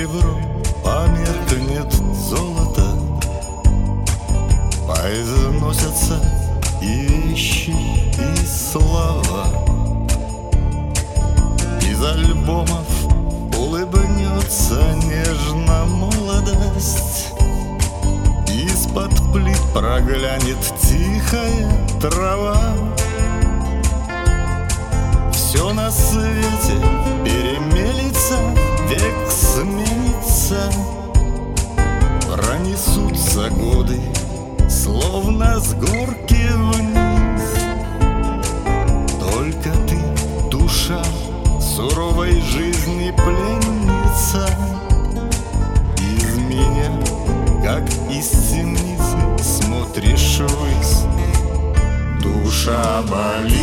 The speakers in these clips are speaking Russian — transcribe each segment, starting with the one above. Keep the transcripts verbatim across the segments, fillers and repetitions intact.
серебро померкнет золото, поизносятся и вещи, и слова. Из альбомов улыбнется нежно молодость, из-под плит проглянет тихая трава. Все на свете перемелится, век сменится, пронесутся годы, словно с горки вниз. Только ты, душа, суровой жизни пленница, из меня, как из темницы, смотришь ввысь. Душа болит,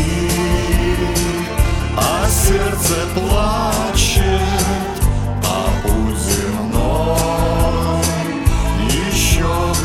а сердце плачет, а путь земной еще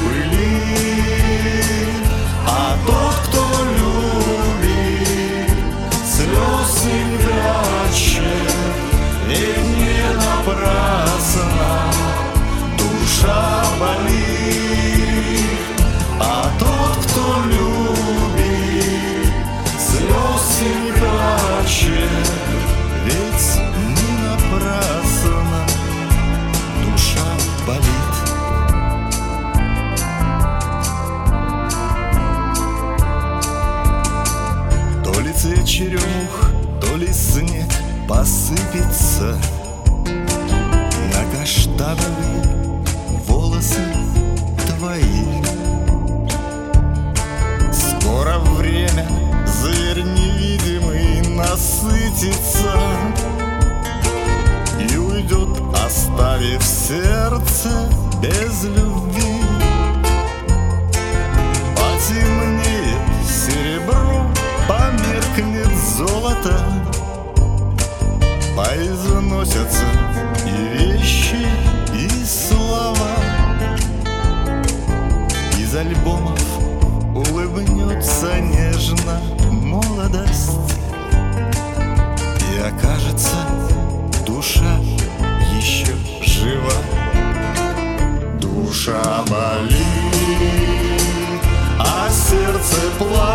пылит. А тот, кто любит, слез не прячет, ведь не напрасно душа болит. А тот, кто любит, слез не прячет, ведь не напрасно душа болит. То ли цвет черемух, то ли снег посыпется на каштановые волосы твои. Скоро время, зверь невидимый, насытится и уйдет, оставив сердце без любви. Потемнеет серебро, померкнет золото, поизносятся и вещи, и слова. Из альбомов улыбнется нежно молодость, и окажется, душа еще жива. Душа болит, а сердце плачет,